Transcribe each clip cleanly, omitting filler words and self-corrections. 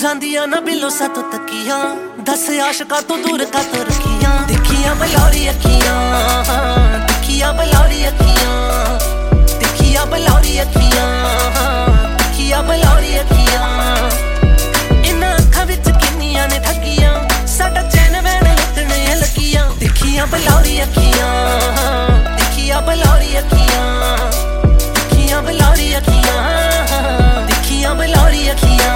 ਜਾਂਦੀਆਂ ਨਾ ਬਿੱਲੋ ਸਾਤੋਂ ਤੱਕੀਆਂ, ਦਸ ਆਸ਼ਕਾਂ ਤੋਂ ਦੂਰ ਕਾਤੋਂ ਰੱਖੀਆਂ। ਦੇਖੀਆਂ ਬਲੌਰੀ ਅੱਖੀਆਂ, ਦੇਖੀਆਂ ਬਲੌਰੀ ਅੱਖੀਆਂ, ਦੇਖੀਆਂ ਬਲੌਰੀ ਅੱਖੀਆਂ, ਦੇਖੀਆਂ ਬਲੌਰੀ ਅੱਖੀਆਂ। ਇਹਨਾਂ ਅੱਖਾਂ ਵਿੱਚ ਕਿੰਨੀਆਂ ਨੇ ਠੱਗੀਆਂ, ਸਾਡਾ ਚੈਨ ਵੈਣ ਲੁੱਟਣੇ ਲੱਗੀਆਂ। ਦੇਖੀਆਂ ਬਲੌਰੀ ਅੱਖੀਆਂ, ਦੇਖੀਆਂ ਬਲੌਰੀ ਅੱਖੀਆਂ, ਦੇਖੀਆਂ ਬਲੌਰੀ ਅੱਖੀਆਂ, ਦੇਖੀਆਂ ਬਲੌਰੀ ਅੱਖੀਆਂ।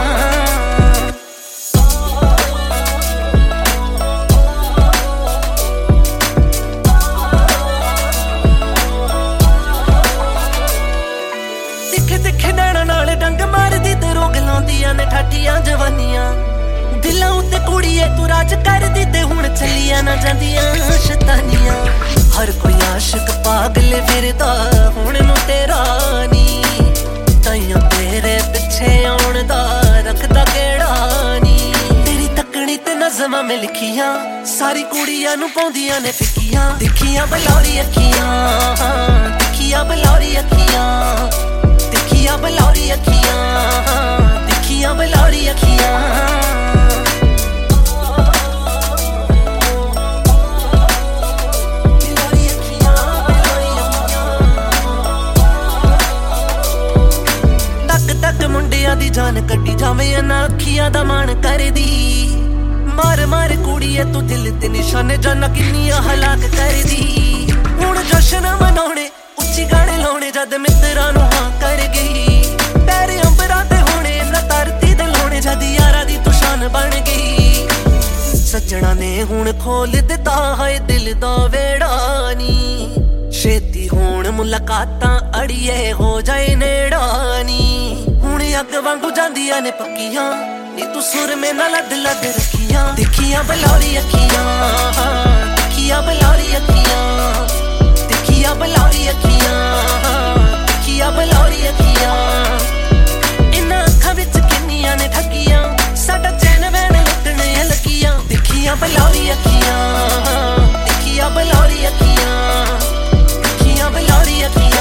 ਤਿੱਖੇ ਨੈਣਾਂ ਨਾਲ ਡੰਗ ਮਾਰਦੀ ਤੇ ਰੋਗ ਲਾਉਂਦੀਆਂ ਨੇ ਠਾਠੀਆਂ ਜਵਾਨੀਆਂ। ਦਿਲਾਂ ਉੱਤੇ ਕੁੜੀਏ ਤੂੰ ਰਾਜ ਕਰਦੀ ਤੇ ਹੁਣ ਚੱਲੀਆਂ ਨਾ ਜਾਂਦੀਆਂ ਸ਼ੈਤਾਨੀਆਂ। ਹਰ ਕੋਈ ਆਸ਼ਿਕ ਪਾਗਲ ਫਿਰਦਾ ਹੁਣ ਨੂੰ ਤੇਰਾ ਨੀ, ਤਾਈਆਂ ਤੇਰੇ ਪਿੱਛੇ ਆਉਣ ਦਾ ਰੱਖਦਾ ਕਿਹੜਾ ਨੀ। ਤੇਰੀ ਤੱਕਣੀ ਤੇ ਨਜ਼ਮਾਂ ਮੈਂ ਲਿਖੀਆਂ, ਸਾਰੀ ਕੁੜੀਆਂ ਨੂੰ ਪਾਉਂਦੀਆਂ ਨੇ ਫਿੱਕੀਆਂ। ਦੇਖੀਆਂ ਬਲੌਰੀ ਅੱਖੀਆਂ, ਦੇਖੀਆਂ ਬਲੌਰੀ ਅੱਖੀਆਂ, ਦੇਖੀਆਂ ਬਲੌਰੀ ਅੱਖੀਆਂ, ਦੇਖੀਆਂ ਬਲੌਰੀ ਅੱਖੀਆਂ। ਤੱਕ ਮੁੰਡਿਆਂ ਦੀ ਜਾਨ ਕੱਢੀ ਜਾਵੇਂ ਇਹਨਾਂ ਅੱਖੀਆਂ ਦਾ ਮਾਣ ਕਰਦੀ। ਮਾਰ ਮਾਰ ਕੁੜੀਏ ਤੂੰ ਦਿਲ ਤੇ ਨਿਸ਼ਾਨੇ ਜਾਨਾ ਕਿੰਨੀਆਂ ਹਲਾਕ ਕਰਦੀ। ਹੁਣ ਜਸ਼ਨ ਮਨਾਉਣੇ ਉੱਚੀ ਗਾਣੇ ਲਾਉਣੇ ਜਦ ਮਿੱਤਰਾਂ ਨੂੰ ਹਾਂ ਕਰ ਗਈ। ਪੈਰ ਅੰਬਰਾਂ ਤੇ ਹੋਣੇ ਨਾ ਧਰਤੀ ਦੇ ਲਾਉਣੇ ਜਦ ਯਾਰਾਂ ਦੀ ਤੂੰ ਸ਼ਾਨ ਬਣ ਗਈ। ਸੱਜਣਾ ਨੇ ਹੁਣ ਖੋਲ ਦਿੱਤਾ ਹੈ ਦਿਲ ਦਾ ਵੇੜਾ ਨੀ, ਛੇਤੀ ਹੋਣ ਮੁਲਾਕਾਤਾਂ ਅੜੀਏ ਹੋ ਜਾਏ ਨੇੜਾ ਨੀ। ਹੁਣ ਅੱਗ ਵਾਂਗੂ ਜਾਂਦੀਆਂ ਨੇ ਪੱਕੀਆਂ ਨੀ, ਤੂੰ ਸੁਰ ਮੇ ਨਾਲ ਲੱਡ ਲੱਡ ਰੱਖੀਆਂ। ਦੇਖੀਆਂ ਬਲੌਰੀ ਅੱਖੀਆਂ, ਦੇਖੀਆਂ ਬਲੌਰੀ ਅੱਖੀਆਂ, ਦੇਖੀਆਂ ਬਲੌਰੀ ਅੱਖੀਆਂ, ਦੇਖੀਆਂ ਬਲੌਰੀ ਅੱਖੀਆਂ। ਇਹਨਾਂ ਅੱਖਾਂ ਵਿੱਚ ਕਿੰਨੀਆਂ ਨੇ ਠੱਗੀਆਂ, ਸਾਡਾ ਚੈਨ ਵੈਣ ਲੁੱਟਣੇ ਲੱਗੀਆਂ। ਦੇਖੀਆਂ ਬਲੌਰੀ ਅੱਖੀਆਂ, ਦੇਖੀਆਂ ਬਲੌਰੀ ਅੱਖੀਆਂ, ਦੇਖੀਆਂ ਬਲੌਰੀ ਅੱਖੀਆਂ।